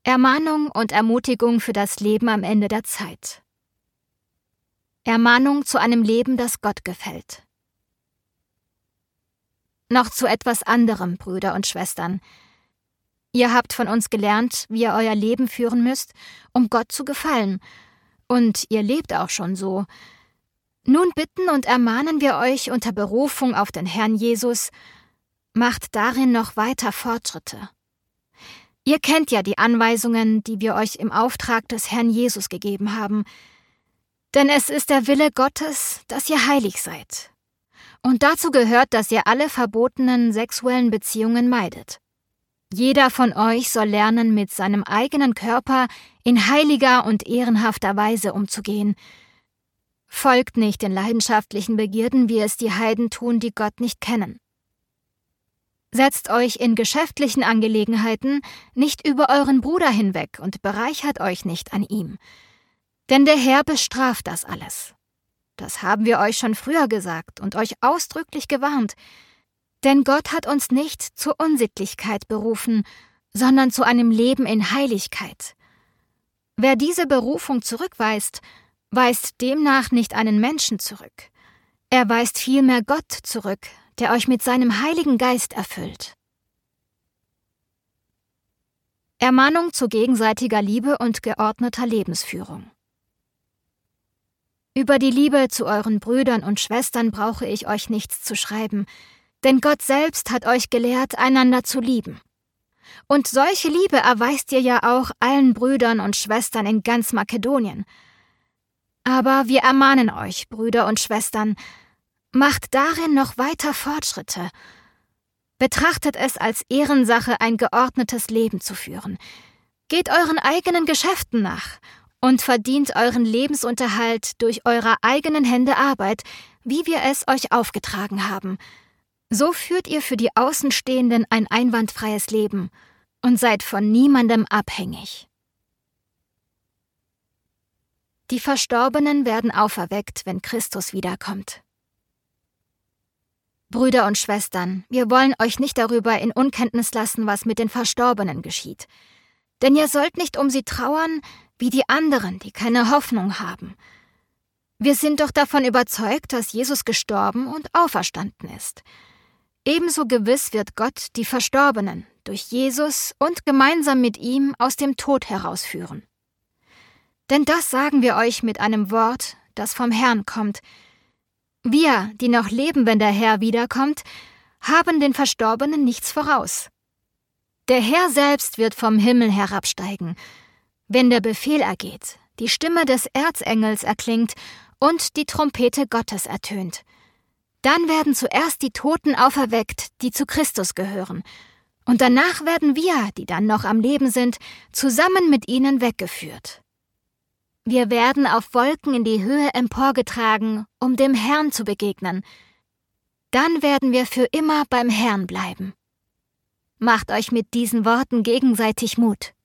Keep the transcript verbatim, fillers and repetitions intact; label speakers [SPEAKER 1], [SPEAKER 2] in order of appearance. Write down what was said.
[SPEAKER 1] Ermahnung und Ermutigung für das Leben am Ende der Zeit. Ermahnung zu einem Leben, das Gott gefällt. Noch zu etwas anderem, Brüder und Schwestern. Ihr habt von uns gelernt, wie ihr euer Leben führen müsst, um Gott zu gefallen. Und ihr lebt auch schon so. Nun bitten und ermahnen wir euch unter Berufung auf den Herrn Jesus, macht darin noch weiter Fortschritte. Ihr kennt ja die Anweisungen, die wir euch im Auftrag des Herrn Jesus gegeben haben. Denn es ist der Wille Gottes, dass ihr heilig seid. Und dazu gehört, dass ihr alle verbotenen sexuellen Beziehungen meidet. Jeder von euch soll lernen, mit seinem eigenen Körper in heiliger und ehrenhafter Weise umzugehen. Folgt nicht den leidenschaftlichen Begierden, wie es die Heiden tun, die Gott nicht kennen. Setzt euch in geschäftlichen Angelegenheiten nicht über euren Bruder hinweg und bereichert euch nicht an ihm. Denn der Herr bestraft das alles. Das haben wir euch schon früher gesagt und euch ausdrücklich gewarnt. Denn Gott hat uns nicht zur Unsittlichkeit berufen, sondern zu einem Leben in Heiligkeit. Wer diese Berufung zurückweist, weist demnach nicht einen Menschen zurück. Er weist vielmehr Gott zurück, der euch mit seinem Heiligen Geist erfüllt. Ermahnung zu gegenseitiger Liebe und geordneter Lebensführung. Über die Liebe zu euren Brüdern und Schwestern brauche ich euch nichts zu schreiben, denn Gott selbst hat euch gelehrt, einander zu lieben. Und solche Liebe erweist ihr ja auch allen Brüdern und Schwestern in ganz Makedonien. Aber wir ermahnen euch, Brüder und Schwestern, macht darin noch weiter Fortschritte. Betrachtet es als Ehrensache, ein geordnetes Leben zu führen. Geht euren eigenen Geschäften nach und verdient euren Lebensunterhalt durch eure eigenen Hände Arbeit, wie wir es euch aufgetragen haben. So führt ihr für die Außenstehenden ein einwandfreies Leben und seid von niemandem abhängig. Die Verstorbenen werden auferweckt, wenn Christus wiederkommt. Brüder und Schwestern, wir wollen euch nicht darüber in Unkenntnis lassen, was mit den Verstorbenen geschieht. Denn ihr sollt nicht um sie trauern, wie die anderen, die keine Hoffnung haben. Wir sind doch davon überzeugt, dass Jesus gestorben und auferstanden ist. Ebenso gewiss wird Gott die Verstorbenen durch Jesus und gemeinsam mit ihm aus dem Tod herausführen. Denn das sagen wir euch mit einem Wort, das vom Herrn kommt. Wir, die noch leben, wenn der Herr wiederkommt, haben den Verstorbenen nichts voraus. Der Herr selbst wird vom Himmel herabsteigen, wenn der Befehl ergeht, die Stimme des Erzengels erklingt und die Trompete Gottes ertönt. Dann werden zuerst die Toten auferweckt, die zu Christus gehören, und danach werden wir, die dann noch am Leben sind, zusammen mit ihnen weggeführt. Wir werden auf Wolken in die Höhe emporgetragen, um dem Herrn zu begegnen. Dann werden wir für immer beim Herrn bleiben. Macht euch mit diesen Worten gegenseitig Mut.